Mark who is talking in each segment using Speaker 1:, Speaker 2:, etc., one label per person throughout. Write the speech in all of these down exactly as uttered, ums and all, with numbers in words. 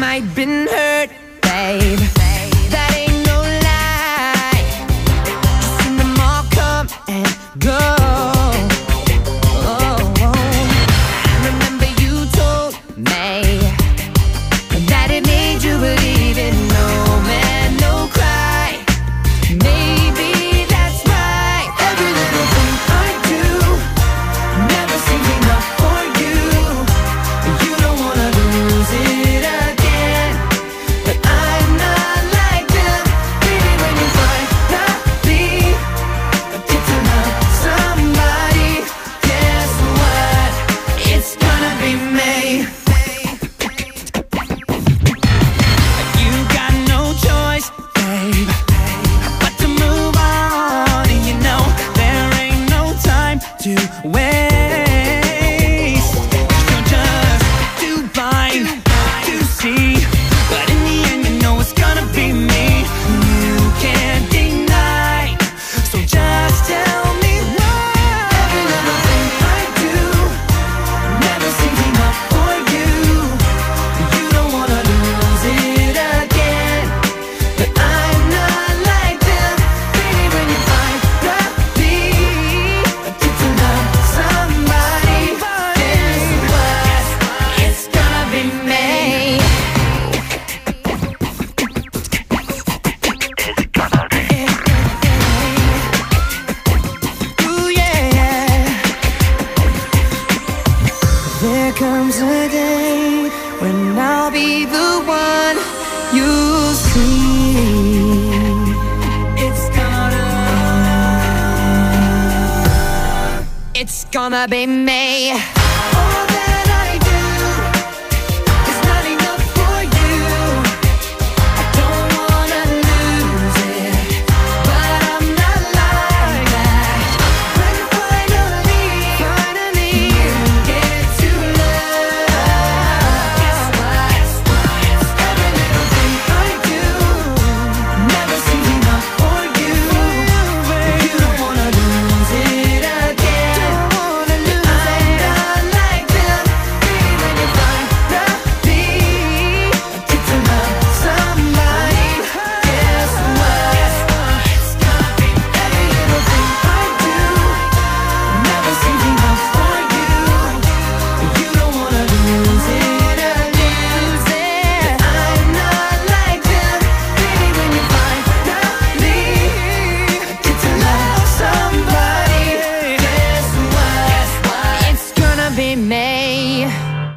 Speaker 1: might been hurt, babe. That ain't no lie. Just seen them all come and go. Oh, I remember you told me that it made you believe in no man, no cry. Maybe that's right. Every little thing I do never seems enough for you. You don't wanna lose it again, but I'm not like them. Baby, when you finally get to love somebody, guess what? It's gonna be me. You got no choice, babe, but to move on. And you know there ain't no time to waste. You're just too blind to see, but in the end you know it's gonna be me. You can't deny, so just tell me why. Every little thing I do never seems enough for you. You don't wanna lose it again, but I'm not like them. Baby, when you finally get to love somebody, guess what? It's gonna be me. Ooh, yeah. There comes a day when I'll be the one you see. It's gonna, it's gonna be me. All that I do is not enough for you. I don't wanna lose it, but I'm not like that. When finally, finally you get to love, guess what? Every little thing I do never seems enough for you. You don't wanna lose it again. I'm not like them. Baby, when you finally get to love somebody, guess what? It's gonna be every little thing I do never seems enough for you. You don't wanna lose it or lose it. I'm not like them. Baby, when you finally get to love somebody, guess what? It's gonna be me.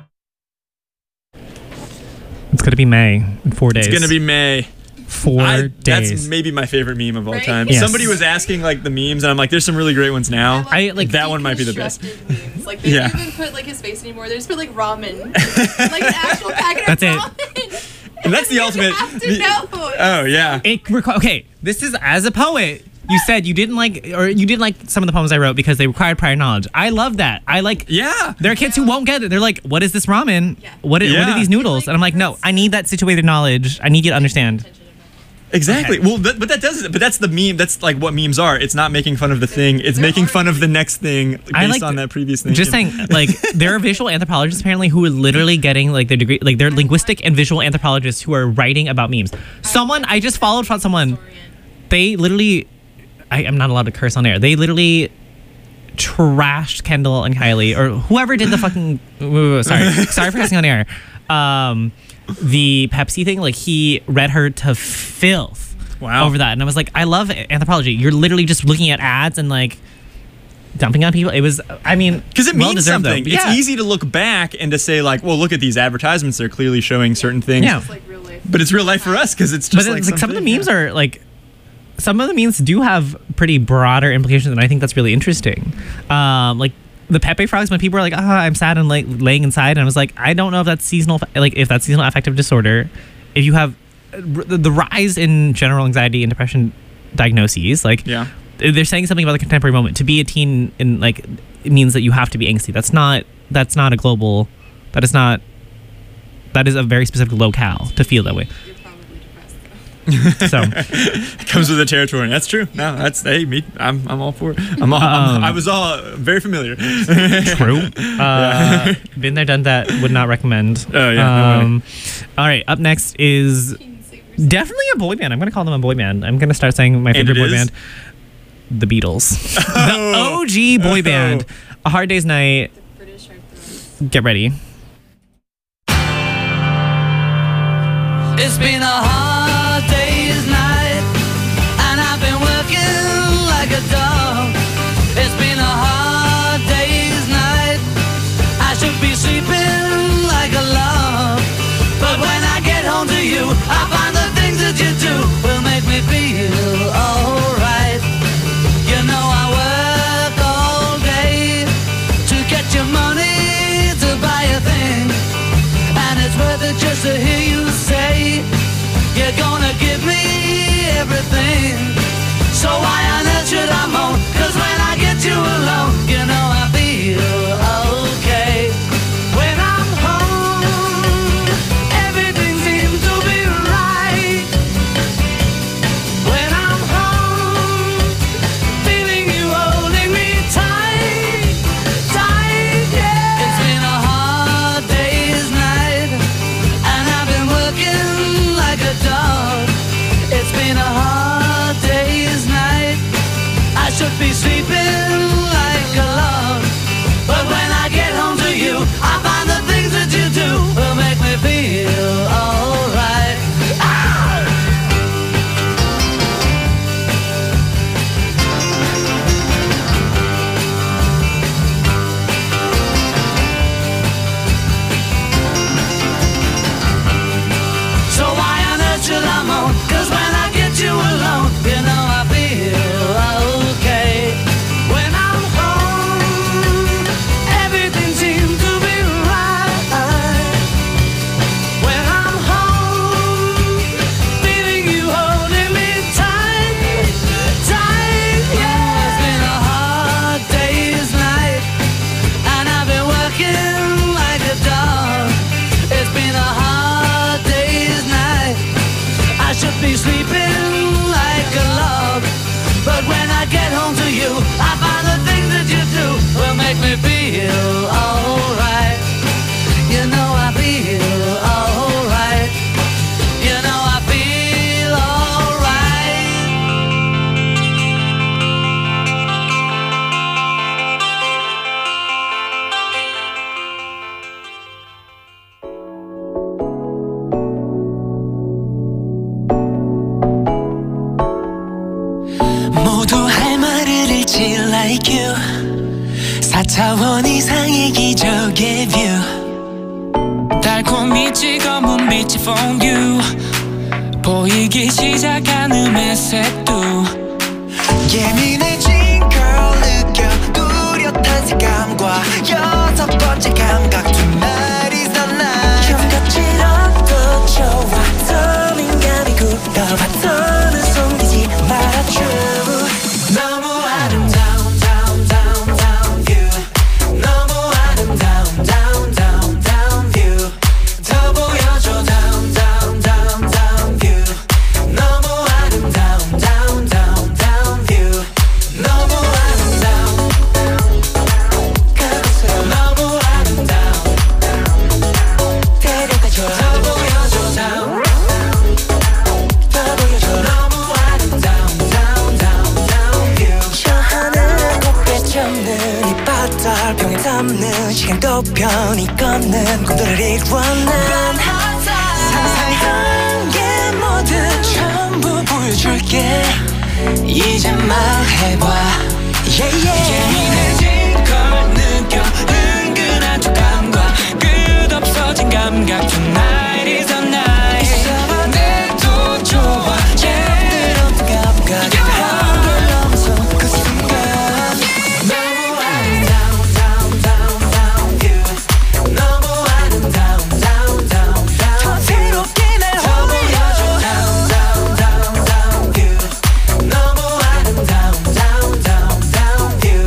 Speaker 2: It's gonna be May in four days.
Speaker 3: It's gonna be May.
Speaker 2: four
Speaker 3: I,
Speaker 2: days.
Speaker 3: that's maybe my favorite meme of all
Speaker 4: Right?
Speaker 3: time.
Speaker 2: Yes.
Speaker 3: Somebody was asking like the memes, and I'm like, there's some really great ones now.
Speaker 2: I like
Speaker 3: that one might be the best.
Speaker 4: Deconstructed memes. Like they
Speaker 3: Yeah.
Speaker 4: don't even put like his face anymore. They just put like ramen, like an actual packet
Speaker 2: That's
Speaker 4: of
Speaker 2: it.
Speaker 4: ramen.
Speaker 3: And that's the
Speaker 4: You
Speaker 3: ultimate.
Speaker 4: have to
Speaker 3: the-
Speaker 4: know.
Speaker 3: Oh yeah.
Speaker 2: It requ- okay, this is as a poet. You said you didn't like, or you didn't like some of the poems I wrote because they required prior knowledge. I love that. I like.
Speaker 3: Yeah.
Speaker 2: There are kids who won't get it. They're like, "What is this ramen?
Speaker 4: Yeah.
Speaker 2: What, is, what
Speaker 3: Yeah.
Speaker 2: are these noodles?" And I'm like, "No, I need that situated knowledge. I need you to understand."
Speaker 3: Exactly.
Speaker 2: Okay.
Speaker 3: Well, that, but that does it. But that's the meme. That's like what memes are. It's not making fun of the thing. It's
Speaker 4: There
Speaker 3: making
Speaker 4: are
Speaker 3: fun of the next thing based
Speaker 2: I like
Speaker 3: on that previous thing.
Speaker 2: Just saying, like, there are visual anthropologists apparently who are literally getting like their degree, like they're linguistic and visual anthropologists who are writing about memes. Someone I just followed from someone. They literally, I am not allowed to curse on air. They literally trashed Kendall and Kylie or whoever did the fucking. Sorry, sorry for cursing on air. Um, the Pepsi thing, like he read her to filth.
Speaker 3: Wow.
Speaker 2: Over that, and I was like, I love anthropology. You're literally just looking at ads and like dumping on people. It was, I mean,
Speaker 3: Because it
Speaker 2: well
Speaker 3: means
Speaker 2: deserved,
Speaker 3: something.
Speaker 2: though.
Speaker 3: It's
Speaker 2: Yeah.
Speaker 3: easy to look back and to say like, well, look at these advertisements. They're clearly showing certain things.
Speaker 2: Yeah.
Speaker 4: It's like real life.
Speaker 3: But it's real life for us because it's
Speaker 2: But
Speaker 3: just
Speaker 2: it's
Speaker 3: like,
Speaker 2: like some of the
Speaker 3: something-
Speaker 2: memes are like, some of the memes do have pretty broader implications, and I think that's really interesting. Um, like the Pepe frogs, when people are like, "Ah, I'm sad and like laying inside," and I was like, I don't know if that's seasonal, like if that's seasonal affective disorder. If you have the the rise in general anxiety and depression diagnoses, like
Speaker 3: Yeah.
Speaker 2: they're saying something about the contemporary moment. To be a teen in like it means that you have to be angsty. That's not that's not a global. That is not. That is a very specific locale to feel that way.
Speaker 4: You're probably depressed.
Speaker 2: So
Speaker 3: Comes with the territory. That's true. No, that's hey me. I'm I'm all for it. I'm all, I'm,
Speaker 2: Um,
Speaker 3: I was all very familiar.
Speaker 2: true. Uh, been there, done that. Would not recommend.
Speaker 3: Oh, yeah, no way.
Speaker 2: Um, all right. Up next is definitely a boy band. I'm gonna call them a boy band. I'm gonna start saying my
Speaker 3: And
Speaker 2: favorite
Speaker 3: it
Speaker 2: boy
Speaker 3: is?
Speaker 2: band, the Beatles, the O G boy band. A Hard Day's Night.
Speaker 4: British heartthrob.
Speaker 2: Get ready.
Speaker 1: It's been a hard day's night, and I've been working like a dog. It's been a hard day's night. I should be sleeping like a log, but when I get home to you, I find the things that you do will make me feel alright. You know I work all day to get your money to buy a thing, and it's worth it just to hear you say you're gonna give me everything. So why on earth should I moan? Cause when I get you alone, you know I feel okay. When I'm home, everything seems to be right. When I'm home, feeling you holding me tight, tight, yeah. It's been a hard day's night, and I've been working like a dog. It's been a hard day's night. I should be sleeping like a log, but when I get home to you, I find the things that you do will make me feel alright. Ah! So why on earth should I moan? Cause when I get you alone, you know I feel okay. When I'm home, everything seems to be right. When I'm home, feeling you holding me tight, tight, yeah. It's been a hard day's night, and I've been working like a dog. It's been a hard day's night. I should be sleeping like a log, but when I get home to you, I find the things that you do will make me feel alright. You know I feel alright. You know I feel alright.
Speaker 5: 모두 할 말을 잃지 like you 사 차원 이상의 기적의 view 달콤히 찍어본 빛이 퐁듀 보이기 시작한 음의 색도 예민해진 girl 느껴 뚜렷한 색감과 여섯 번째 감각 Tonight is the night 형같지 않도 좋아 더 민감히 굳어봐 더는 숨기지 말아줘 너무 아름다운 down down down view 너무 아름다운 down down down view 더 보여줘 down down down down view 너무 아름다운 down down down view 너무 아름다운 그곳으로 너무 아름다운 데려가줘 더 보여줘 down 더 보여줘 너무 아름다운 down down down view 저 하늘을 곱게 접는 이 바다 병에 담는 시간도 편히 걷는 꿈들을 이루어 난 상상한 게 뭐든 전부 보여줄게 이제 말해봐 yeah, yeah. 예민해진 걸 느껴 은근한 촉감과 끝없어진 감각 Tonight is the night 있어봐 내도 좋아 예대로 뜨겁가 깊은 걸 넘어서 그 순간 너무 아름다운 down down down view 너무 아름다운 down down down 더 새롭게 날 홀려 down down down down view 너무 아름다운 down down down view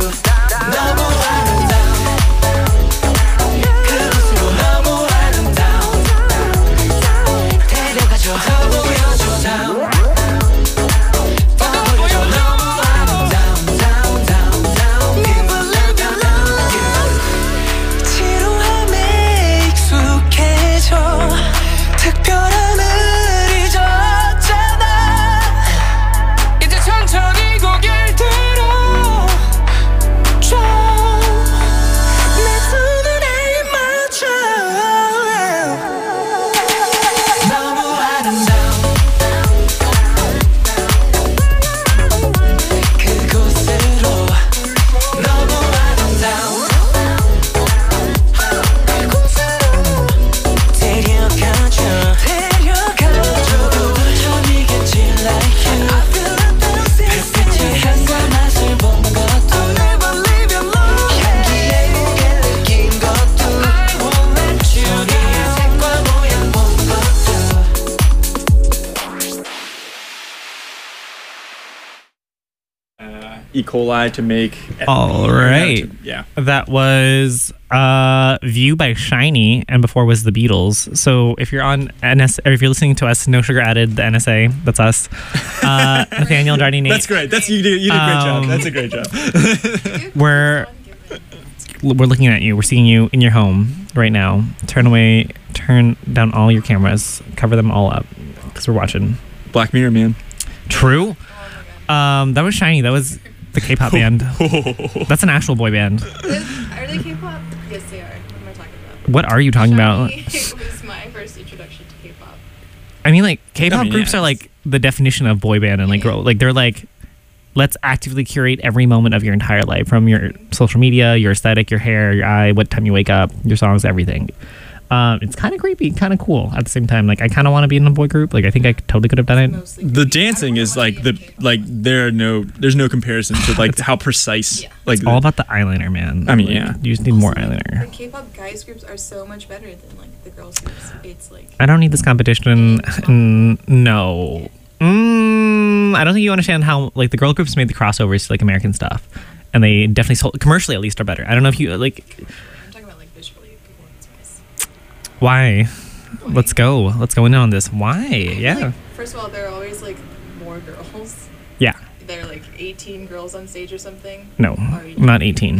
Speaker 3: E. coli to make.
Speaker 2: All right.
Speaker 3: Yeah.
Speaker 2: That was uh, View by Shiny, and before was the Beatles. So if you're on N S, or if you're listening to us, No Sugar Added, the N S A, that's us. Uh, Nathaniel, Jardy, Nate.
Speaker 3: That's great. That's you did. You did a great
Speaker 2: Um,
Speaker 3: job. That's a great job.
Speaker 2: We're we're looking at you. We're seeing you in your home right now. Turn away. Turn down all your cameras. Cover them all up because we're watching.
Speaker 3: Black Mirror, man.
Speaker 2: True. Um, that was Shiny. That was the K-pop band. That's an actual boy band.
Speaker 4: Are they K-pop? Yes, they are. What am I talking about?
Speaker 2: What are you talking about?
Speaker 4: Shiny was my first introduction to K-pop.
Speaker 2: I mean, like K-pop
Speaker 3: I mean,
Speaker 2: groups
Speaker 3: yeah,
Speaker 2: are like the definition of boy band and like girl. Like they're like, let's actively curate every moment of your entire life, from your social media, your aesthetic, your hair, your eye, what time you wake up, your songs, everything. Um, it's kind of creepy, kind of cool at the same time. Like I kind of want to be in a boy group. Like I think I totally could have done it.
Speaker 4: Mostly
Speaker 3: The
Speaker 4: K-pop.
Speaker 3: dancing
Speaker 4: I
Speaker 3: is
Speaker 4: wanna
Speaker 3: like
Speaker 4: be
Speaker 3: the
Speaker 4: in K-pop.
Speaker 3: like there are no there's no comparison to like how precise
Speaker 4: Yeah.
Speaker 3: like
Speaker 2: It's all about the eyeliner, man.
Speaker 3: I mean,
Speaker 2: Like,
Speaker 3: yeah.
Speaker 2: you just need more
Speaker 4: Also, like,
Speaker 2: eyeliner.
Speaker 4: The K-pop guys groups are so much better than like the girls groups. It's like
Speaker 2: I don't need this competition. Mm, no. Mm, I don't think you understand how like the girl groups made the crossovers to like American stuff, and they definitely sold commercially at least are better. I don't know if you like
Speaker 4: I'm talking about like visually performance wise.
Speaker 2: why. Let's go. Let's go in on this. Why? Yeah.
Speaker 4: Like, first of all, there are always like more girls.
Speaker 2: Yeah.
Speaker 4: There are like eighteen girls on stage or something.
Speaker 2: No,
Speaker 4: Or you-
Speaker 2: not eighteen.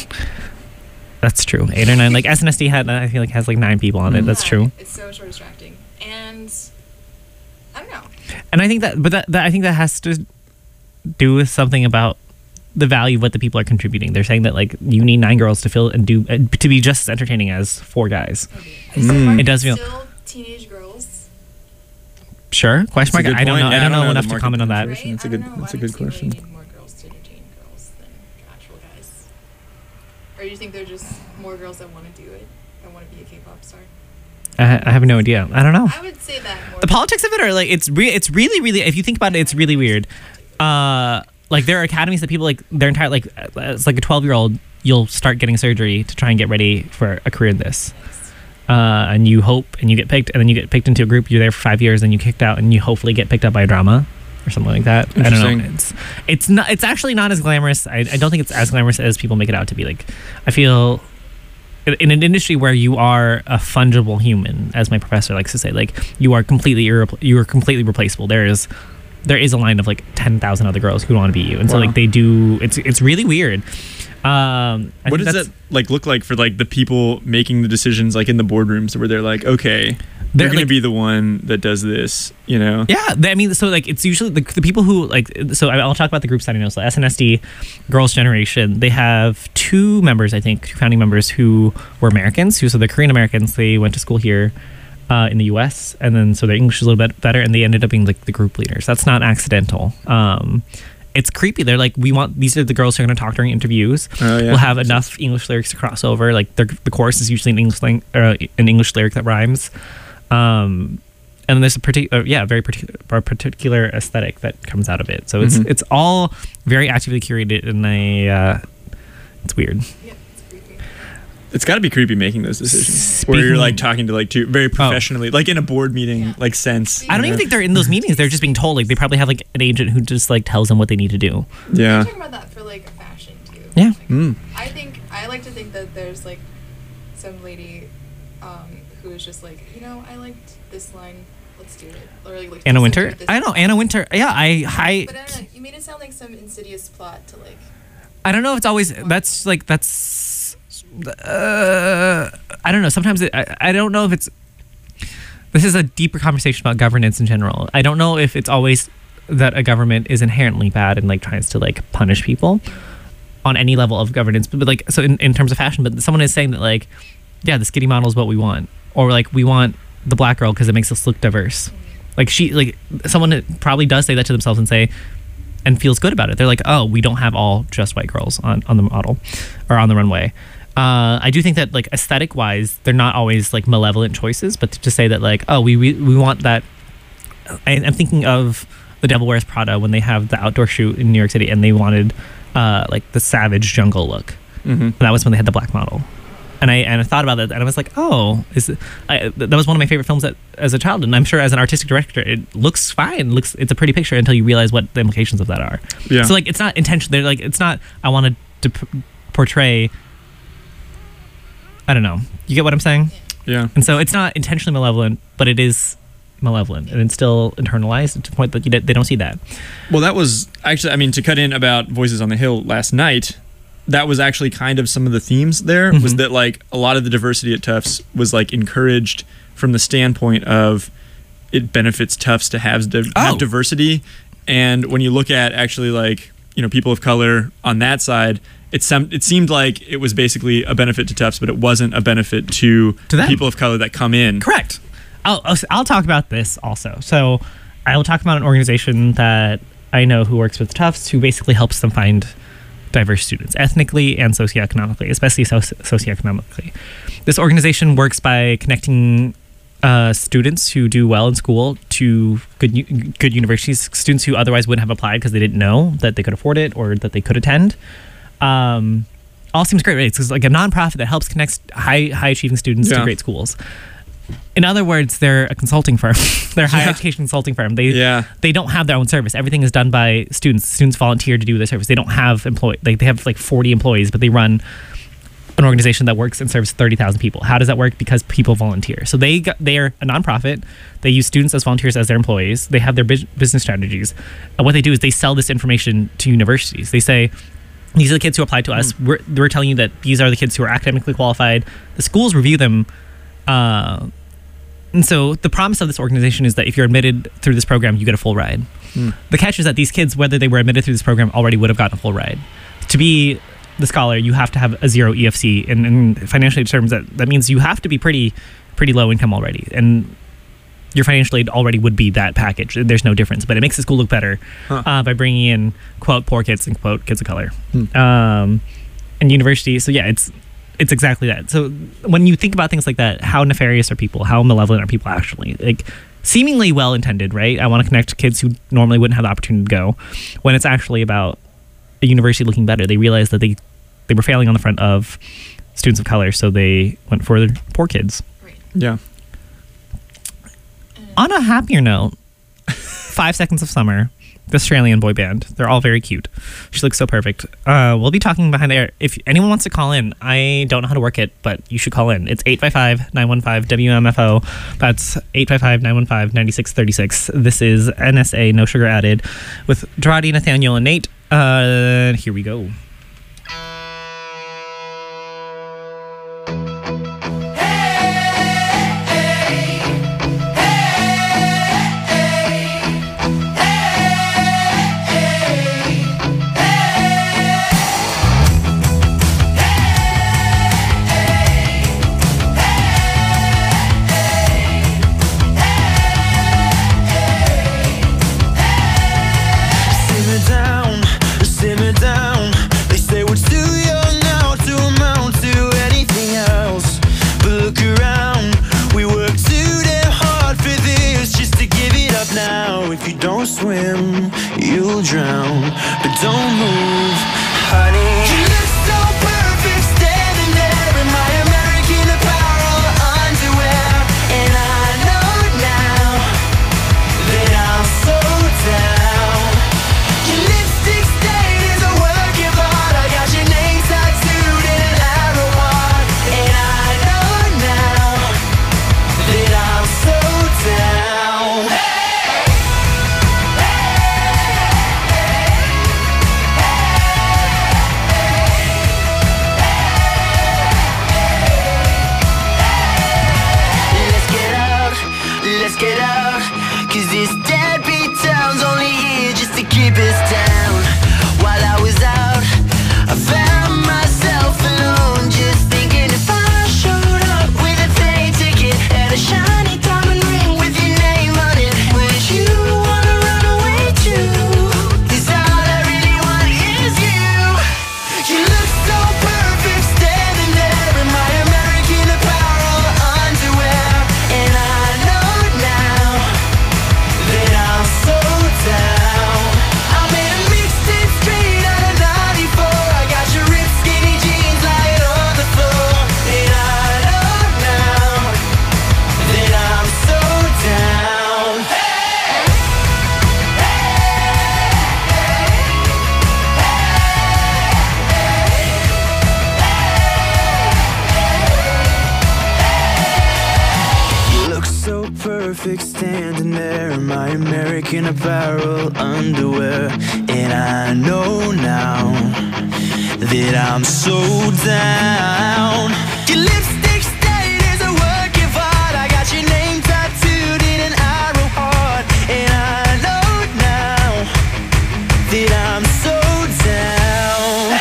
Speaker 2: That's true. Eight or nine. Like S N S D had, I feel like has like nine people on it. That's
Speaker 4: Yeah,
Speaker 2: true.
Speaker 4: It's so much more distracting, and I don't know.
Speaker 2: And I think that, but that, that I think that has to do with something about the value of what the people are contributing. They're saying that like you need nine girls to fill and do uh, to be just as entertaining as four guys.
Speaker 3: Mm.
Speaker 2: It does feel-
Speaker 4: Still teenage girls,
Speaker 2: Sure? Question mark.
Speaker 3: That's a good
Speaker 2: I don't
Speaker 3: point.
Speaker 2: know.
Speaker 3: Yeah,
Speaker 2: I don't know
Speaker 3: the
Speaker 2: enough to
Speaker 3: market
Speaker 2: comment on that.
Speaker 4: right?
Speaker 3: penetration. That's a
Speaker 4: I
Speaker 3: good
Speaker 4: don't know.
Speaker 3: that's a
Speaker 4: I
Speaker 3: good
Speaker 4: don't see why
Speaker 3: question.
Speaker 4: you need more girls to entertain girls than actual guys. Or do you think they're just more girls that want to do it and want to be a K-pop star?
Speaker 2: I, I have no idea. I don't know.
Speaker 4: I would say that more.
Speaker 2: The politics of it are like it's re- it's really really if you think about it, it's really weird. Uh, like there are academies that people like their entire like it's like a twelve year old you'll start getting surgery to try and get ready for a career in this. Uh, and you hope and you get picked and then you get picked into a group. You're there for five years and you kicked out and you hopefully get picked up by a drama or something like that. I don't know.
Speaker 3: Interesting.
Speaker 2: It's it's not it's actually not as glamorous. I, I don't think it's as glamorous as people make it out to be. Like I feel in- in an industry where you are a fungible human, as my professor likes to say, like you are completely irrepl- you are completely replaceable. There is there is a line of like ten thousand other girls who want to be you, and so
Speaker 3: Wow.
Speaker 2: like they do. It's it's really weird. Um, I
Speaker 3: What
Speaker 2: think
Speaker 3: does
Speaker 2: that's-
Speaker 3: that like look like for like the people making the decisions like in the boardrooms where they're like, okay,
Speaker 2: They're,
Speaker 3: they're, gonna
Speaker 2: like-
Speaker 3: be the one that does this, you know?
Speaker 2: Yeah, they- I mean, so like it's usually the, the people who like. So I- I'll talk about the groups that I know. So S N S D, Girls' Generation, they have two members, I think, two founding members who were Americans. Who so they're Korean Americans. They went to school here uh, in the U S and then so their English is a little bit better, and they ended up being like the group leaders. That's not accidental. Um, it's creepy. They're like, we want these are the girls who are going to talk during interviews.
Speaker 3: Oh, yeah.
Speaker 2: We'll have enough English lyrics to cross over. Like the the chorus is usually an English lang- uh, an English lyric that rhymes. Um, and then there's a particular, yeah, very particular, a particular aesthetic that comes out of it. So it's
Speaker 3: Mhm.
Speaker 2: it's all very actively curated, and I, uh, it's weird.
Speaker 4: Yeah, it's creepy.
Speaker 3: It's got to be creepy making those decisions where
Speaker 2: Speaking-
Speaker 3: you're like talking to like two very professionally, like in a board meeting,
Speaker 4: Yeah.
Speaker 3: like sense.
Speaker 2: I don't
Speaker 3: you
Speaker 2: even
Speaker 3: know?
Speaker 2: think they're in those meetings. They're just being told. Like they probably have like an agent who just like tells them what they need to do.
Speaker 3: Yeah.
Speaker 4: I'm talking about that for like fashion too.
Speaker 2: Yeah.
Speaker 4: Like,
Speaker 3: Mm.
Speaker 4: I think I like to think that there's like some lady um, who is just like, you know, I liked this line. Let's do it. Or like, like
Speaker 2: Anna
Speaker 4: just
Speaker 2: Winter.
Speaker 4: like this
Speaker 2: I know
Speaker 4: line.
Speaker 2: Anna Winter. Yeah, I I
Speaker 4: But I don't know. You made it sound like some insidious plot to like.
Speaker 2: I don't know if it's always that's like that's uh, I don't know. Sometimes it, I I don't know if it's this is a deeper conversation about governance in general. I don't know if it's always that a government is inherently bad and like tries to like punish people on any level of governance. But, but like so in, in terms of fashion, but someone is saying that like yeah, the skinny model is what we want, or like we want the black girl because it makes us look diverse. Like she like someone probably does say that to themselves and say and feels good about it. They're like, oh, we don't have all just white girls on, on the model or on the runway. Uh, I do think that like aesthetic wise, they're not always like malevolent choices, but to say that like, oh, we we, we want that. I, I'm thinking of The Devil Wears Prada when they have the outdoor shoot in New York City and they wanted uh, like the savage jungle look.
Speaker 3: Mm-hmm.
Speaker 2: And that was when they had the black model. And I and I thought about that, and I was like, oh, is I, that was one of my favorite films that, as a child, and I'm sure as an artistic director, it looks fine. Looks it's a pretty picture until you realize what the implications of that are.
Speaker 3: Yeah.
Speaker 2: So like, it's not intentional. They're like, it's not. I wanted to p- portray. I don't know. You get what I'm saying?
Speaker 3: Yeah.
Speaker 2: And so it's not intentionally malevolent, but it is malevolent, and it's still internalized to the point that you, they don't see that.
Speaker 3: Well, that was actually, I mean, to cut in about Voices on the Hill last night, that was actually kind of some of the themes there,
Speaker 2: Mm-hmm.
Speaker 3: was that like a lot of the diversity at Tufts was like encouraged from the standpoint of it benefits Tufts to have, di-
Speaker 2: Oh.
Speaker 3: have diversity. And when you look at actually like, you know, people of color on that side, it, sem- it seemed like it was basically a benefit to Tufts, but it wasn't a benefit to,
Speaker 2: To them.
Speaker 3: people of color that come in.
Speaker 2: Correct. I'll, I'll I'll talk about this also. So I will talk about an organization that I know who works with Tufts, who basically helps them find diverse students, ethnically and socioeconomically, especially soci- socioeconomically. This organization works by connecting uh, students who do well in school to good u- good universities, students who otherwise wouldn't have applied because they didn't know that they could afford it or that they could attend. Um, all seems great, right? It's like a nonprofit that helps connect high high achieving students to
Speaker 3: Yeah.
Speaker 2: great schools. In other words, they're a consulting firm. They're a higher
Speaker 3: Yeah.
Speaker 2: education consulting firm. They
Speaker 3: Yeah.
Speaker 2: they don't have their own service. Everything is done by students. Students volunteer to do their service. They don't have employee. Like they have like forty employees, but they run an organization that works and serves thirty thousand people. How does that work? Because people volunteer. So they got, they are a nonprofit. They use students as volunteers as their employees. They have their bus- business strategies. And what they do is they sell this information to universities. They say, these are the kids who applied to us. We're, we're telling you that these are the kids who are academically qualified. The schools review them. Uh, and so the promise of this organization is that if you're admitted through this program, you get a full ride.
Speaker 3: Hmm.
Speaker 2: The catch is that these kids, whether they were admitted through this program, already would have gotten a full ride. To be the scholar, you have to have a zero E F C, and, and financially terms that that means you have to be pretty pretty low income already, and your financial aid already would be that package. There's no difference, but it makes the school look better
Speaker 3: Huh.
Speaker 2: uh, by bringing in quote poor kids and quote kids of color,
Speaker 3: Hmm.
Speaker 2: um, and university. So yeah, it's it's exactly that. So when you think about things like that, how nefarious are people? How malevolent are people actually? Like seemingly well intended, right? I want to connect kids who normally wouldn't have the opportunity to go, when it's actually about a university looking better. They realized that they they were failing on the front of students of color, so they went for the poor kids.
Speaker 4: Right.
Speaker 3: Yeah.
Speaker 2: On a happier note, Five Seconds of Summer, the Australian boy band. They're all very cute. She looks so perfect. Uh, we'll be talking behind the air. If anyone wants to call in, I don't know how to work it, but you should call in. It's eight five five, nine one five, W M F O. That's eight five five, nine one five, nine six three six. This is N S A, No Sugar Added, with Dorati, Nathaniel, and Nate. Uh, here we go.
Speaker 5: Simmer down, simmer down. They say we're too young now to amount to anything else. But look around, we work too damn hard for this just to give it up now. If you don't swim, you'll drown. But don't move, honey. You look so perfect standing there in my American Apparel underwear. And I know now that I'm so down. Your lipstick stain is a work of art. I got your name tattooed in an arrow mark. And I know now that I'm so down. Let's get out, let's get out. Cause this deadbeat town's only here just to keep us down. While I was out, I found myself alone, just thinking if I showed up with a plane ticket and a shiny diamond ring with your name on it, would you wanna run away too? 'Cause all I really want is you. You look so perfect standing there in my American Apparel underwear. And I know now that I'm so down. I'm in a mix standing there in my American Apparel underwear. And I know now that I'm so down. Your lipstick stain is a work of art. I got your name tattooed in an arrow heart. And I know now that I'm so down.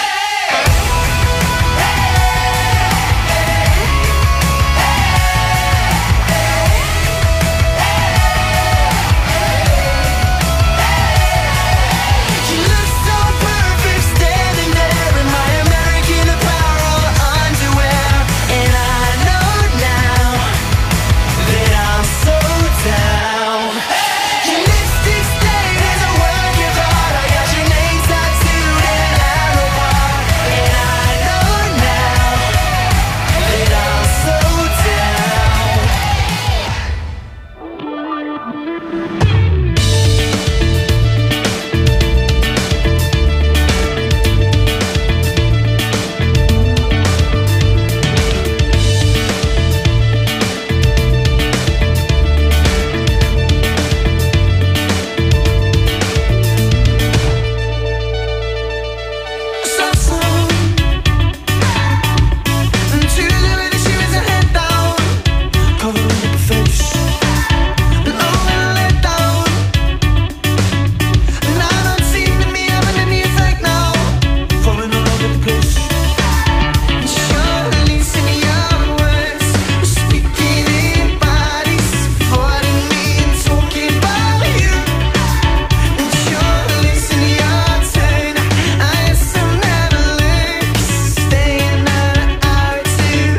Speaker 5: You look so perfect standing there in my American Apparel underwear. And I know now that I'm so down. Your lipstick stain is a work of art. I got your name tattooed in an arrow heart. And I know now that I'm so down. So soon, and to the way that she was head down, covering up her face, and oh, and let down. And I don't seem to be having any effect now, falling all over the place. And surely, in your words, we're speaking in bodies, avoiding me and talking about you. And surely, in your turn, I guess I'll never learn, 'cause staying out of our two.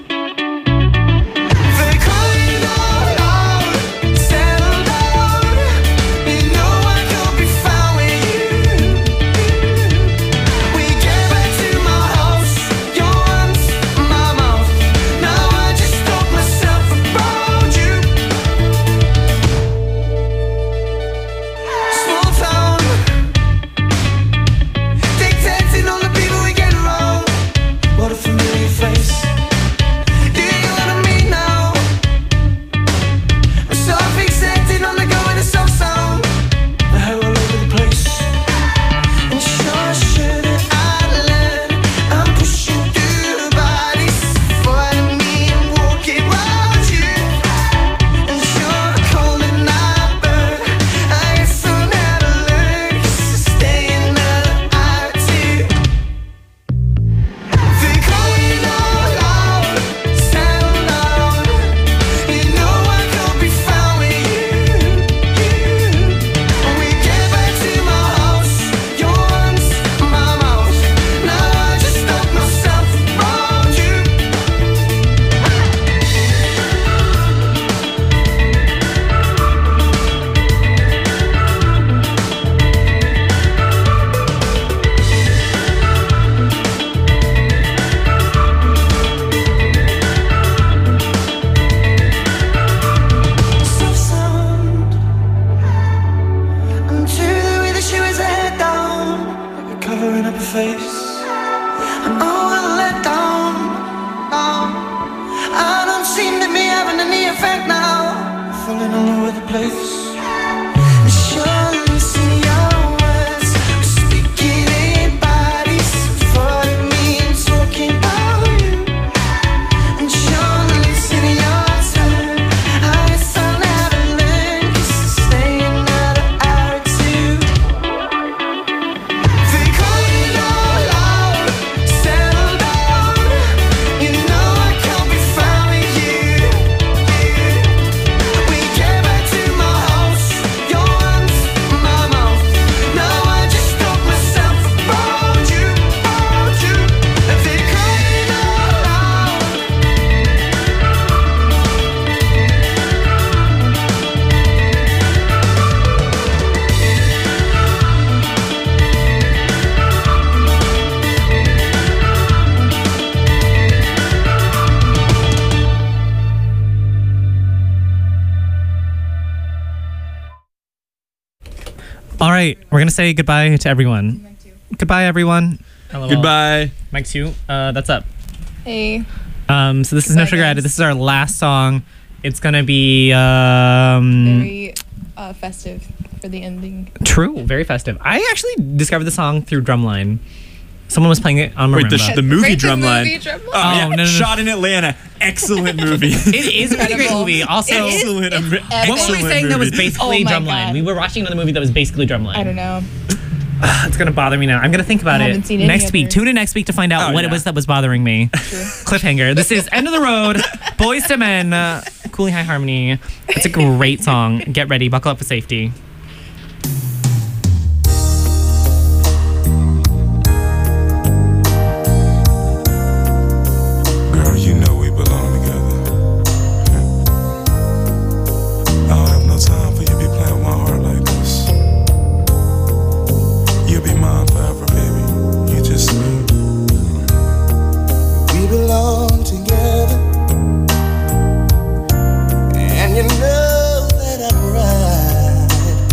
Speaker 5: They call you all out, settle down. You know I can't be found with you. We get back to my house, your arms, my mouth. Now I just talk myself about you. Small town, dictating on the people we get wrong. What a familiar face. Do you know what I mean now? I'm so fixated on the go and the soft sound. The hair all over the place. And sure shouldn't I learn? I'm pushing through bodies, avoiding me and walking around you. And you're cold and I burn. I guess I'll never learn, 'cause staying out of our two. They call you all out, settle down. You know I can't be found with you. We get back to my house, your arms, my mouth. Now I just talk myself around you. Soft sound, and to the way that she was head down, like a covering up her face. And oh, I let down, down. I don't seem to be having any effect now, falling all over the place. And surely, see your words, we're speaking in bodies, avoiding me and talking about you. And surely, see your turn, I guess I'll never learn, 'cause staying out of our two. They call you all out, settle down. You know I can't be found with you. We get back to my house, your arms, my mouth. Now I just talk myself about you, about you. They call you all out.
Speaker 2: All right, we're gonna say goodbye to everyone.
Speaker 4: Mike too.
Speaker 2: Goodbye, everyone. Hello.
Speaker 3: Goodbye.
Speaker 2: Mike two. Uh, that's up.
Speaker 4: Hey.
Speaker 2: Um, so this is No
Speaker 4: Goodbye,
Speaker 2: Sugar Added.
Speaker 4: guys.
Speaker 2: This is our last song It's gonna be um,
Speaker 4: Very uh, festive for the ending.
Speaker 2: true, very festive. I actually discovered the song through Drumline. Someone was playing it on marimba.
Speaker 3: Wait, the, sh- the movie
Speaker 4: Right, the
Speaker 3: Drumline.
Speaker 4: movie Drumline.
Speaker 3: Oh,
Speaker 2: Oh,
Speaker 3: yeah.
Speaker 2: no, no, no.
Speaker 3: Shot in Atlanta. Excellent movie.
Speaker 2: It is a pretty great
Speaker 4: Incredible.
Speaker 2: movie. Also,
Speaker 4: It is.
Speaker 3: excellent.
Speaker 4: It's
Speaker 3: Am-
Speaker 4: epic.
Speaker 2: what were we
Speaker 3: excellent
Speaker 2: saying that was
Speaker 3: movie.
Speaker 2: basically
Speaker 4: Oh my
Speaker 2: Drumline?
Speaker 4: God.
Speaker 2: We were watching another movie that was basically Drumline.
Speaker 4: I don't know.
Speaker 2: It's gonna bother me now. I'm gonna think about
Speaker 4: I
Speaker 2: it
Speaker 4: haven't seen any
Speaker 2: next week.
Speaker 4: others.
Speaker 2: Tune in next week to find out
Speaker 3: Oh,
Speaker 2: what it
Speaker 3: yeah.
Speaker 2: was that was bothering me. Cliffhanger. This is End of the Road, Boys to Men, uh, Cooling High Harmony. It's a great song. Get ready, buckle up for safety.
Speaker 6: Girl, you know we belong together. I don't have no time for you to be playing with my heart like this. You'll be mine forever, baby. You just me. We belong together. And you know that I'm right.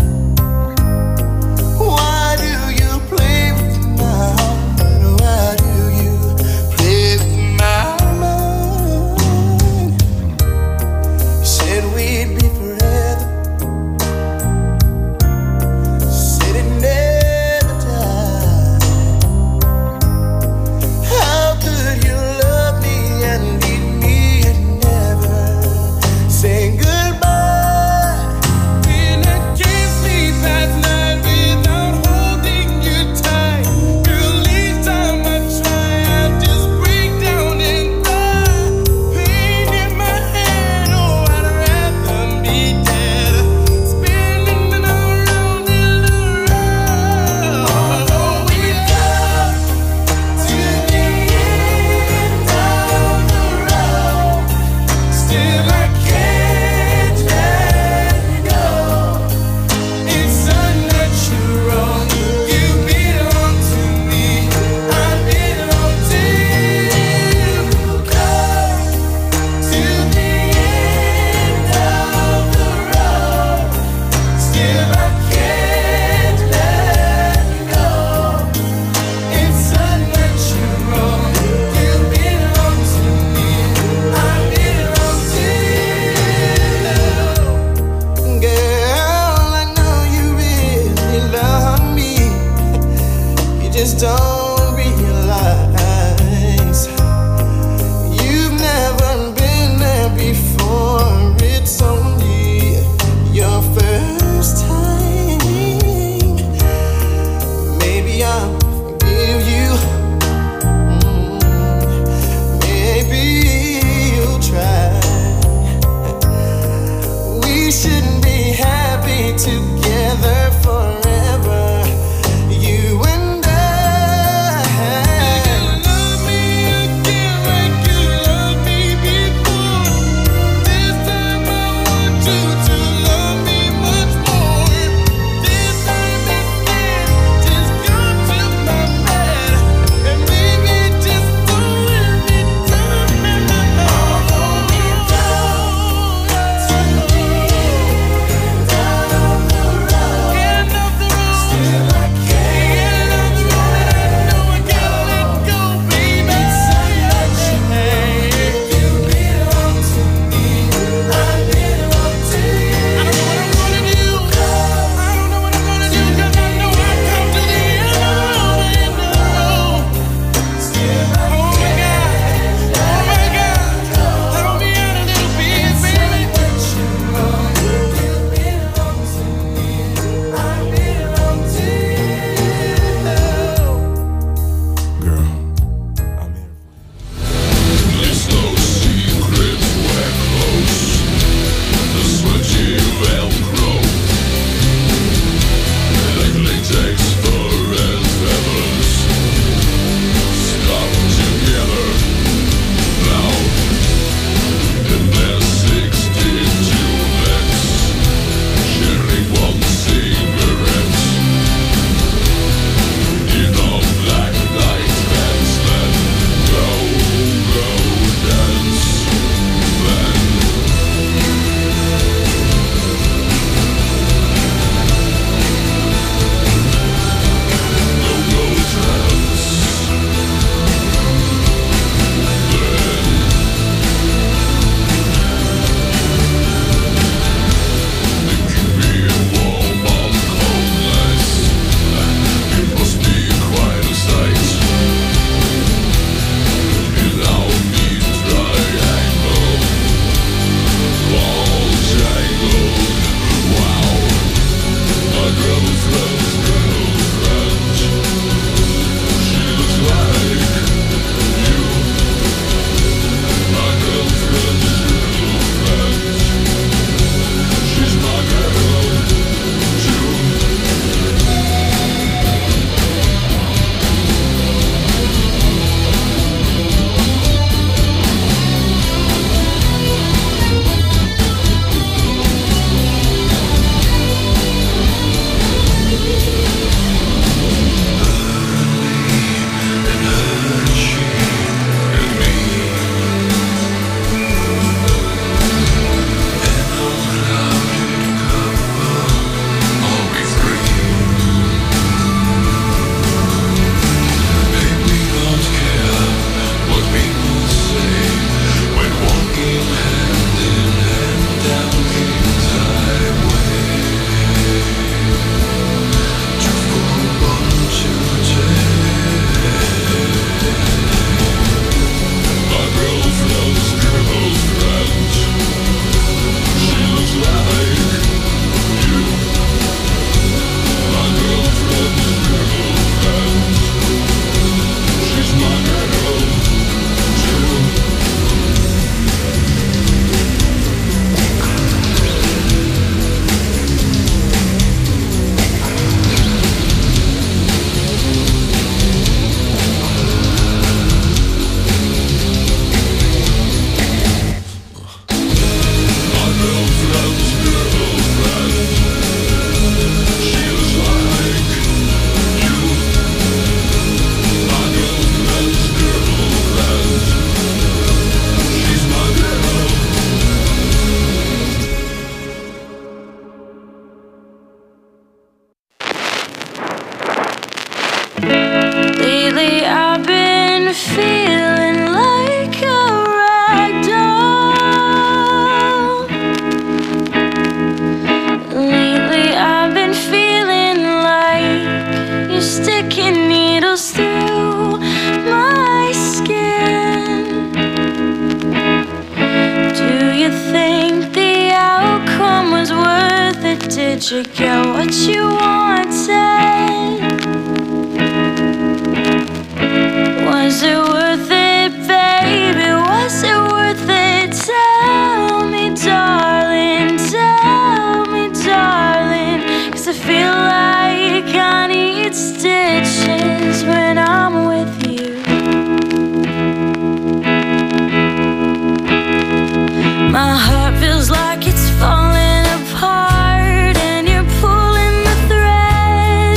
Speaker 7: been feeling like a rag doll. Lately I've been feeling like you're sticking needles through my skin. Do you think the outcome was worth it? Did you get what you wanted? Was it worth it, baby? Was it worth it? Tell me, darling, tell me, darling. 'Cause I feel like I need stitches when I'm with you. My heart feels like it's falling apart, and you're pulling the thread.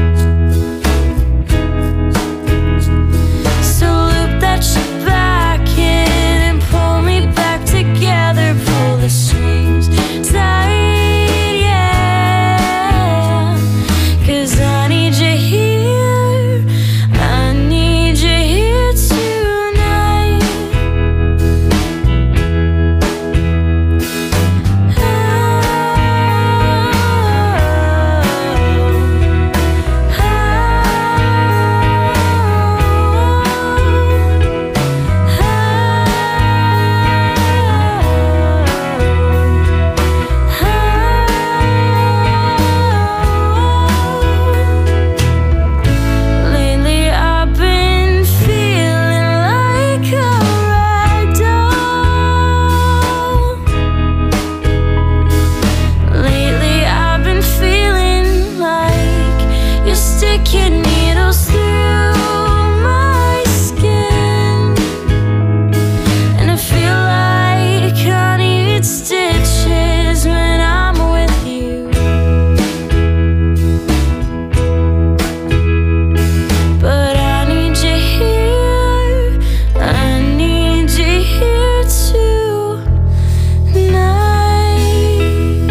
Speaker 7: So loop that shit back in and pull me back together. Pull the strings tight, yeah. 'Cause I need you here, I need you here tonight. Lately I've been feeling like a rag doll. Lately I've been feeling like you're sticking needles through my skin. And I feel like I need stitches when I'm with you. But I need you here, I need you here tonight.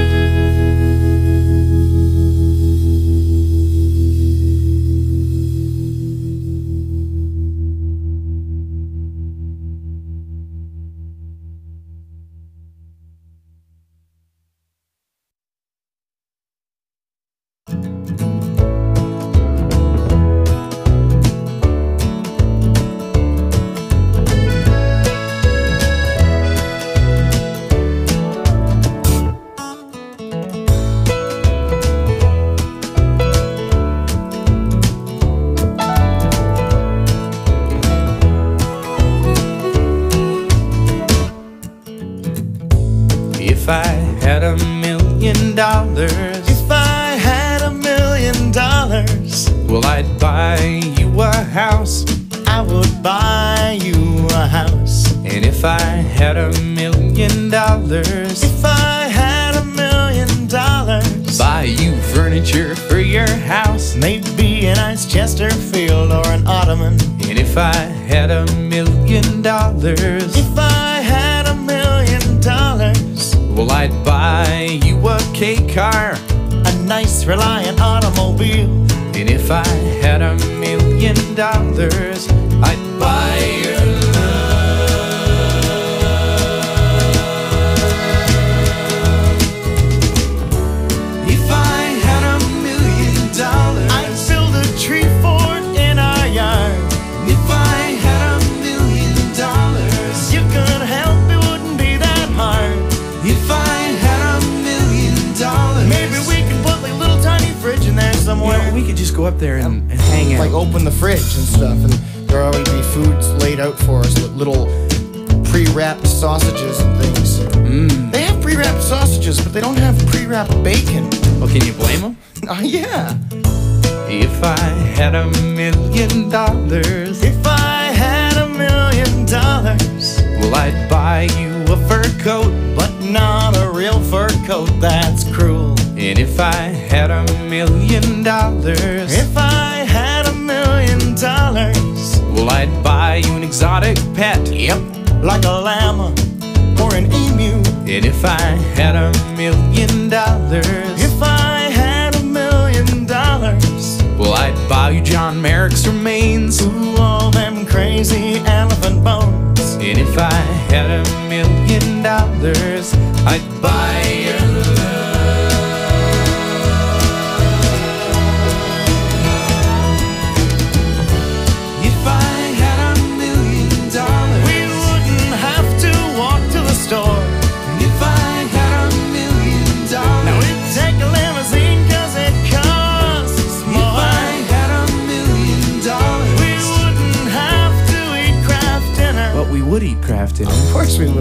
Speaker 8: If I had a million dollars,
Speaker 5: If I had a million dollars,
Speaker 8: well, I'd buy you a house.
Speaker 5: I would buy you a house.
Speaker 8: And if I had a million dollars,
Speaker 5: If I had a million dollars,
Speaker 8: buy you furniture for your house.
Speaker 5: maybe a nice Chesterfield or an ottoman.
Speaker 8: And if I had a million dollars,
Speaker 5: If I had a million dollars,
Speaker 8: well, I'd buy you a K car.
Speaker 5: a nice Reliant automobile.
Speaker 8: And if I had a million dollars, I'd buy your love. If I had a million dollars,
Speaker 5: I'd build a tree fort in our yard.
Speaker 8: if I had a million dollars,
Speaker 5: You could help, it wouldn't be that hard.
Speaker 8: if I had a million dollars,
Speaker 5: Maybe we could put like a little tiny fridge in there somewhere.
Speaker 8: well, we could just go up there and, and hang out.
Speaker 9: Like open the fridge and stuff, and there always be foods laid out for us, li- little pre-wrapped sausages and things.
Speaker 8: Mm.
Speaker 9: They have pre-wrapped sausages, but they don't have pre-wrapped bacon.
Speaker 8: Well, can you blame them?
Speaker 9: Oh yeah.
Speaker 8: If I had a million dollars,
Speaker 5: If I had a million dollars,
Speaker 8: well, I'd buy you a fur coat.
Speaker 5: but not a real fur coat, that's cruel.
Speaker 8: And if I had a million dollars,
Speaker 5: If I had a million dollars,
Speaker 8: well, I'd buy you an exotic pet.
Speaker 9: Yep.
Speaker 5: like a llama or an emu.
Speaker 8: And if I had a million dollars,
Speaker 5: If I had a million dollars,
Speaker 8: well, I'd buy you John Merrick's remains.
Speaker 5: ooh, all them crazy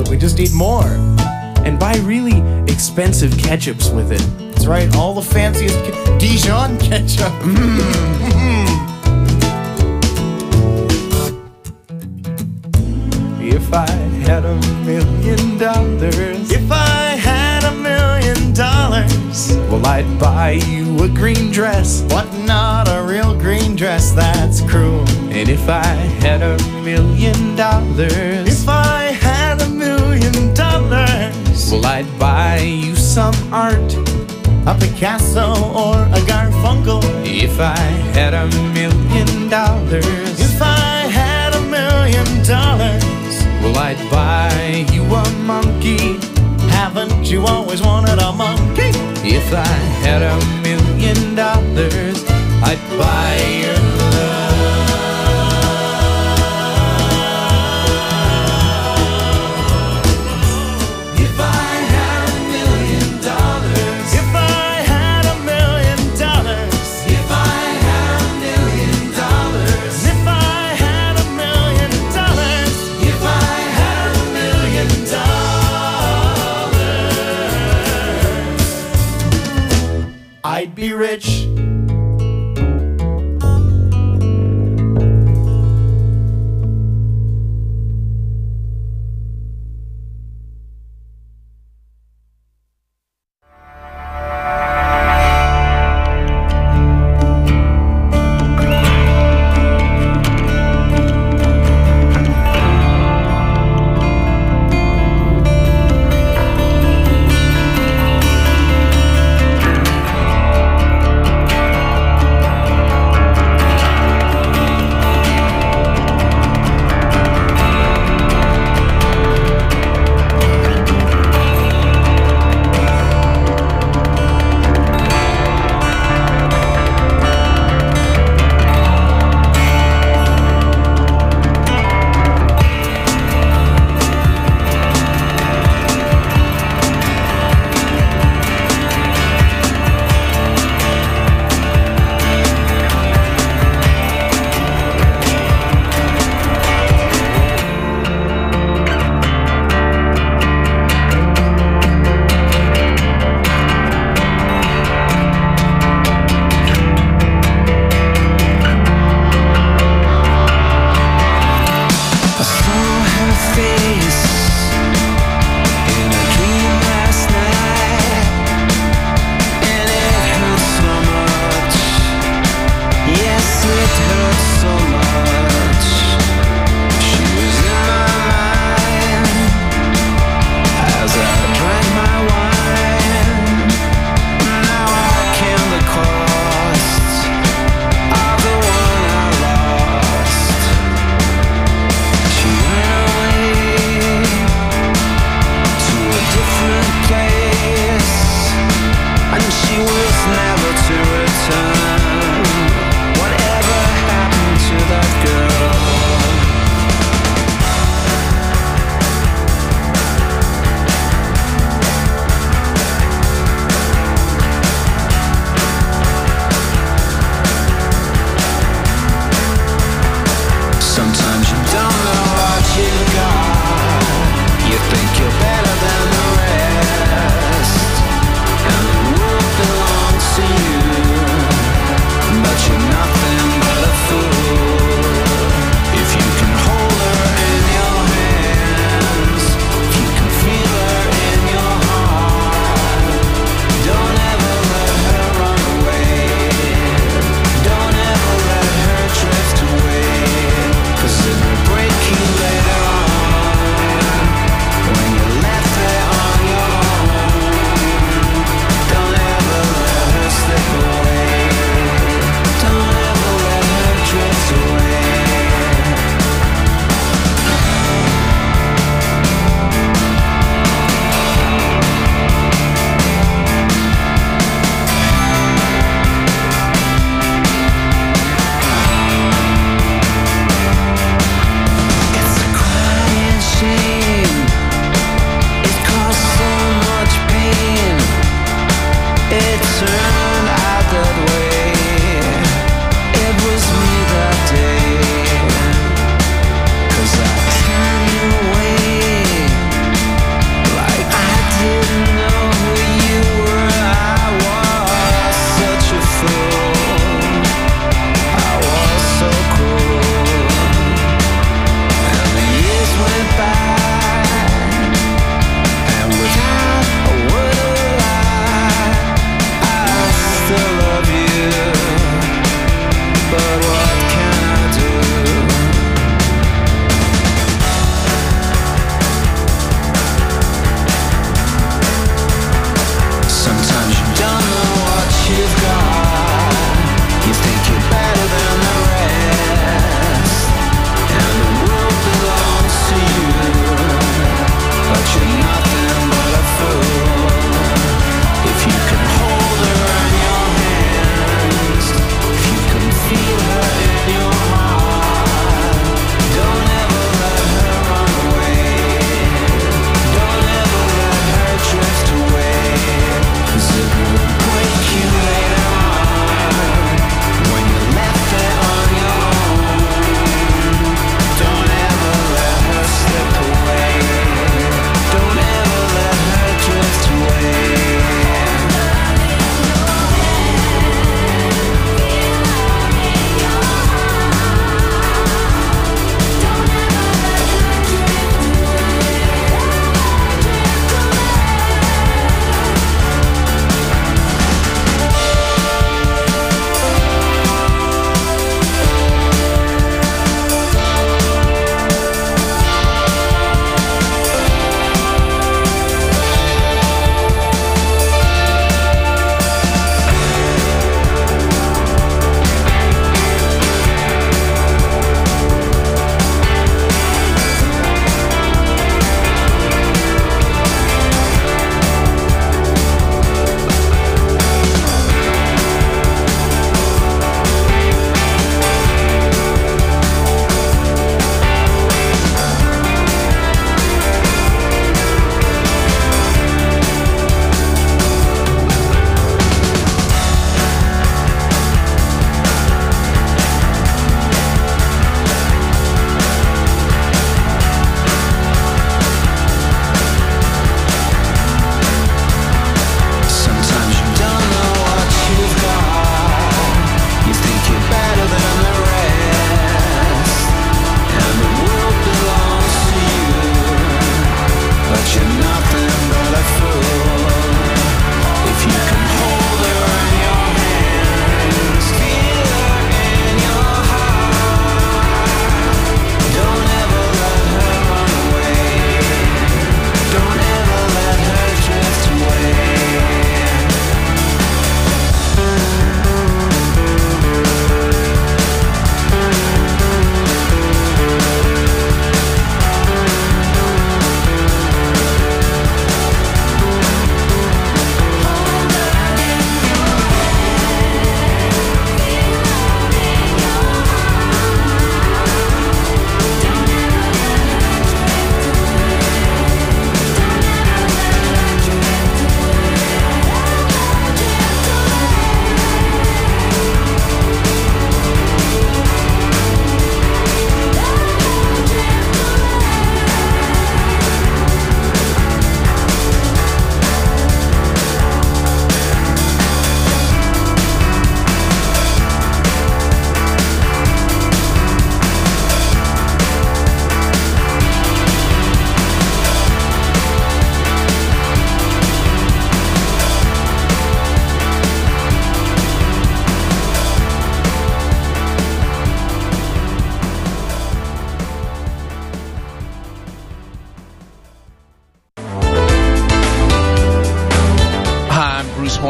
Speaker 8: We just eat more. And buy really expensive ketchups with it.
Speaker 9: That's right, all the fanciest ke- Dijon ketchup.
Speaker 8: If I had a million dollars,
Speaker 5: If I had a million dollars,
Speaker 8: well, I'd buy you a green dress.
Speaker 9: But not a real green dress, that's cruel.
Speaker 8: And if I had a million dollars,
Speaker 5: if I had a million dollars,
Speaker 8: well, I'd buy you some art.
Speaker 9: A Picasso or a Garfunkel.
Speaker 8: If I had a million dollars,
Speaker 5: if I had a million dollars,
Speaker 8: well, I'd buy you a monkey.
Speaker 9: Haven't you always wanted a monkey?
Speaker 8: If I had a million dollars, I'd buy your love. If I had a million dollars,
Speaker 5: if I had a million dollars,
Speaker 8: if I had a million dollars,
Speaker 5: if I had a million dollars,
Speaker 8: if I had a million dollars,
Speaker 9: I'd be rich.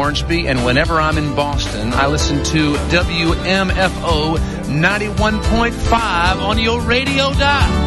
Speaker 10: Barnsby, and whenever I'm in Boston, I listen to W M F O ninety-one point five on your radio dial.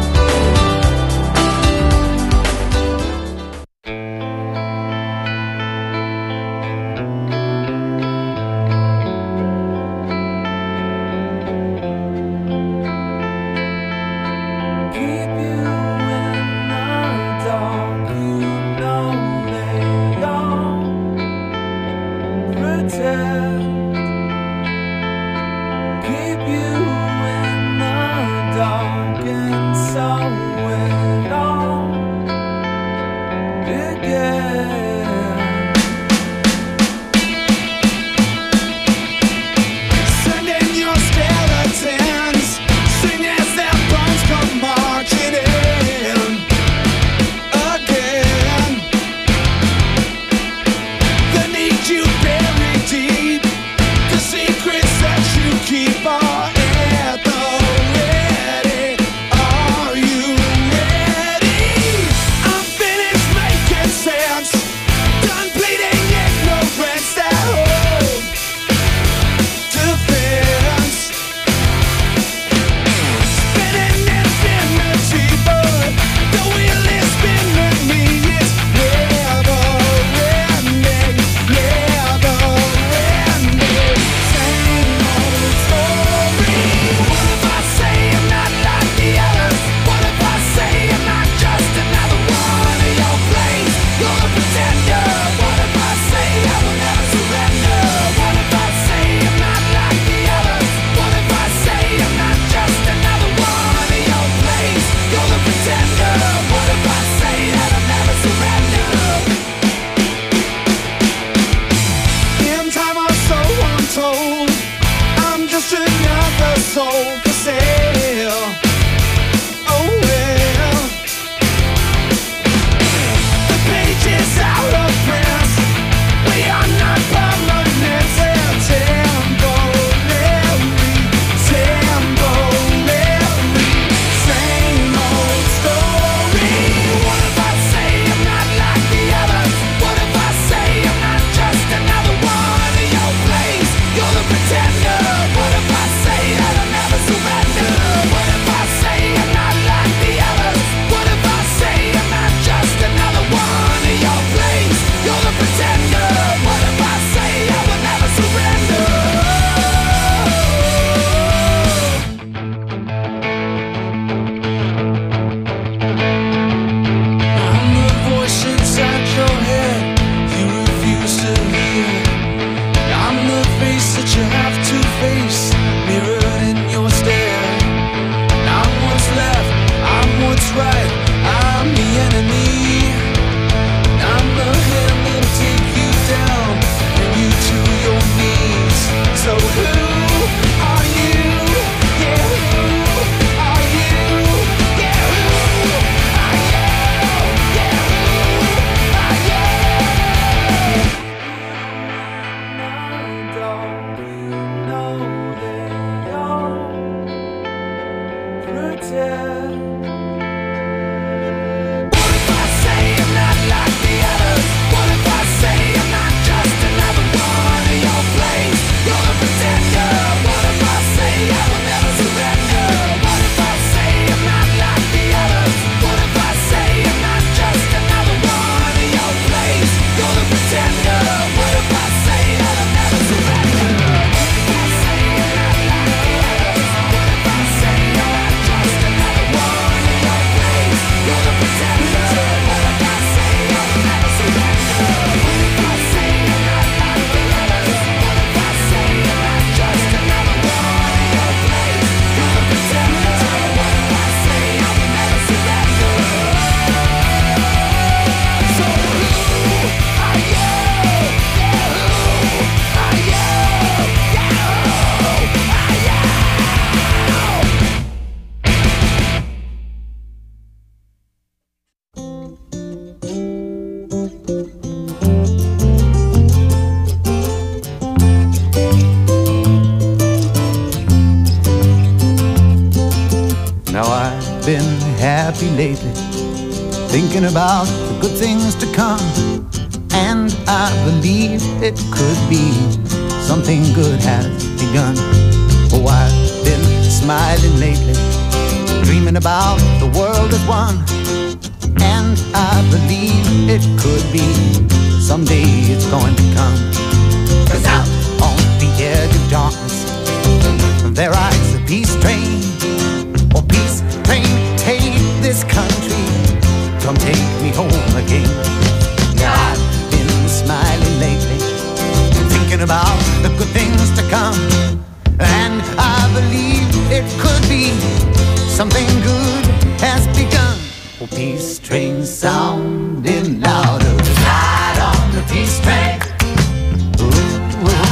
Speaker 11: happy lately, thinking about the good things to come. and I believe it could be something good has begun. Oh, I've been smiling lately, dreaming about the world as one, and I believe it could be someday it's going to come. 'Cause out on the edge of darkness there rides a peace train. Oh, peace train, take this country, come take me home again. Now I've been smiling lately, thinking about the good things to come, and I believe it could be something good has begun. Oh, peace train sounding louder, ride on the peace train. Ooh, ooh.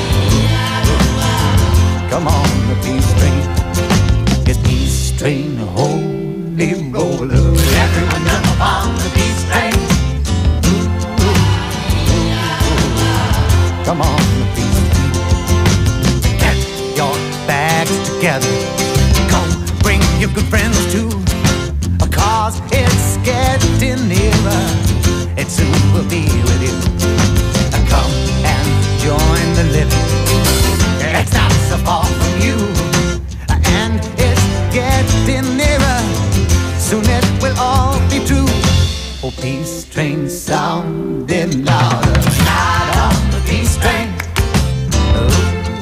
Speaker 11: Come on, the peace train. Yes, peace train, holy roller. Everyone jump upon the peace train. Ooh, ooh, ooh. Come on, the peace train. Get your bags together. Come, bring your good friends too. Cause it's getting nearer. It soon will be with you. Come and join the living. It's not so far from you, and it's getting nearer. Soon it will all be true. Oh, peace train sounding louder. Ride on the peace train. Oh,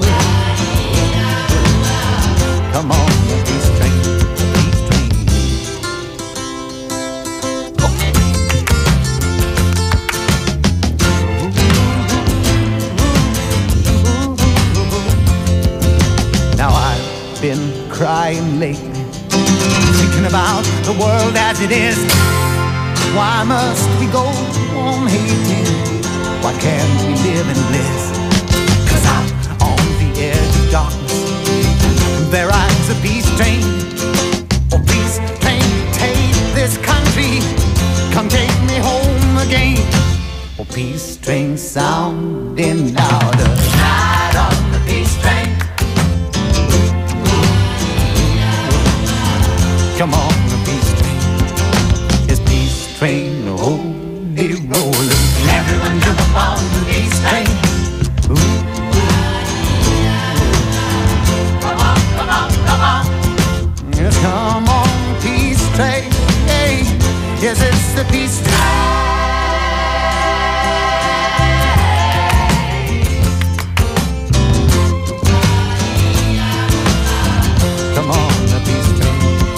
Speaker 11: come on, the peace train, the peace train. Now I've been crying lately, thinking about the world as it is. Why must we go on hating? Why can't we live in bliss? 'Cause out on the edge of darkness there rides a peace train. Oh, peace train, take this country, come take me home again. Oh, peace train sounding louder, ride on the peace train. Come on, the peace train. This peace train, holy roller. Everyone jump up on the peace train. Ooh. Come on, come on, come on. Yes, come on, peace train. Hey, yes, it's the peace train. Come on, the peace train.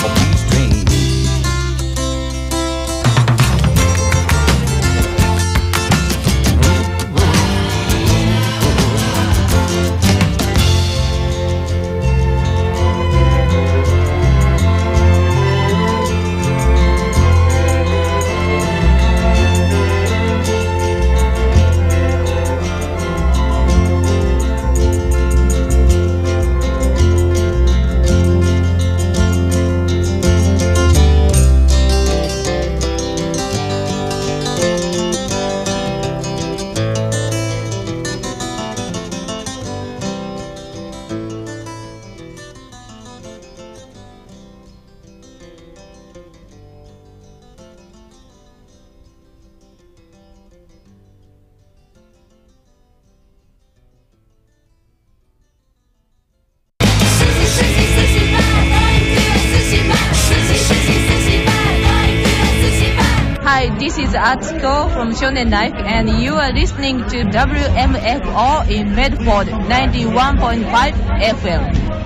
Speaker 12: Hi, this is Atsuko from Shonen Life, and you are listening to W M F O in Medford ninety-one point five F M.